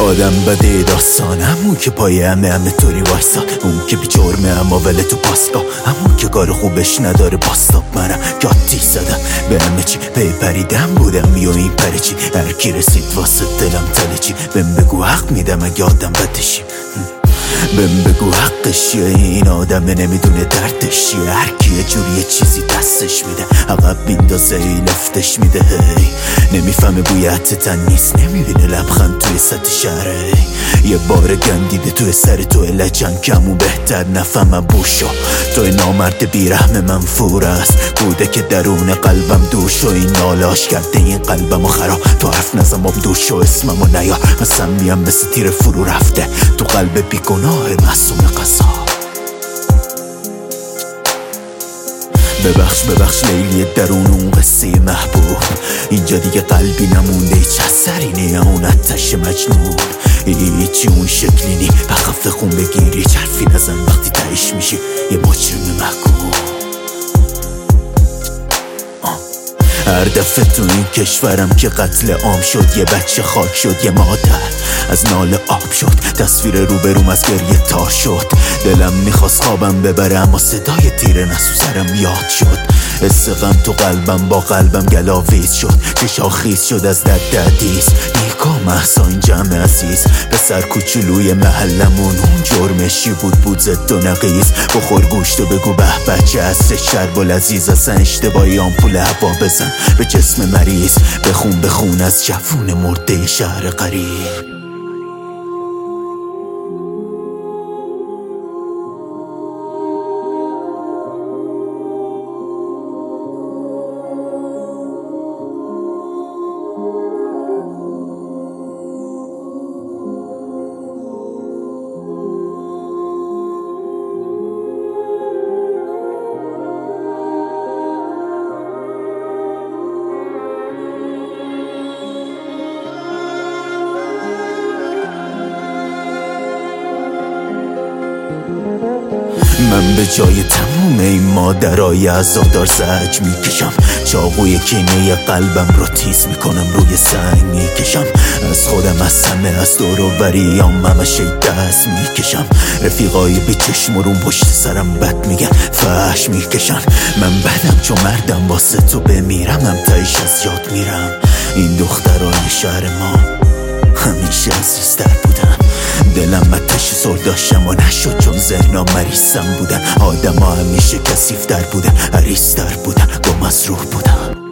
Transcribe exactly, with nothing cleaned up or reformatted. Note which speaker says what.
Speaker 1: آدم بده داستانم، اون که پای همه همه طوری وایسا، اون که بی جرمه اما وله تو پاسگاه، همون که کار خوبش نداره باستاب. منم گاتی زدم به همه چی، پی پریدم بودم یا این پره چی، هر کی رسید واسه دلم تله چی، بهم بگو حق میدم اگه آدم بدشی، بهم بگو حقش چیه، این آدمه نمیدونه دردش چیه، هر کی یه جوری یه چیزی دستش میده عقب میندازه ای لفتش میده، هی نمیفهمه بوی حتتن نیست، نمیبینه لبخند توی سطح شهره، یه بار گندیده توی سر تو لجن کمون بهتر نفهمم بوشو، توی نامرد بیرحم منفور است، بوده که درون قلبم دور شو، این نالاش کرده این قلبمو خراب، تو حرف نزمم دور شو اسممو نیار، مثلا میم مثل تیر فرو رفته تو قلب بیگناه معصوم قضا. ببخش ببخش لیلی درون اون قصه محبوب، اینجا دیگه قلبی نمونده هیچ اثری نی، اون آتش مجنون هیچی اون شکلی نی، بخفه خون بگیری حرفی نزن وقتی تهش میشی یه مجرم محکوم. هر دفعه تو این کشورم که قتل عام شد، یه بچه خاک شد، یه مادر از ناله آب شد، تصویر روبروم از گریه تار شد، دلم میخواست خوابم ببره اما صدای تیر نسو سرم یاد شد، استقم تو قلبم با قلبم گلاویز شد، که شاخیز شد از درد دردیز، نیکا محسا این جمع عزیز، پسر کوچولوی محلمون اون جرمشی بود بود زد و نقیز، بخور گوشت و بگو به بچه هستش شرب و لذیذ، اصلا اشتباهی آمپول هوا بزن به جسم مریض، بخون بخون از جوون مرده شهر قریب. من به جای تموم این مادرای عزادار زج میکشم، چاقوی کینه قلبم رو تیز میکنم روی سنگ میکشم، از خودم از همه از دور و بریام همش دست میکشم، رفیقای بی چشم و رون پشت سرم بد میگن فحش میکشن، من بدم چون مردم واسه تو بمیرم، هم تایش از یاد میرم، این دخترای شهر ما همیشه عزیزتر بودن، دلم آتش سرداشم و نشد چون ذهنم مریضم بودن، آدم ها همیشه کثیفتر بودن، عریض‌تر بودن، گم از روح بودن.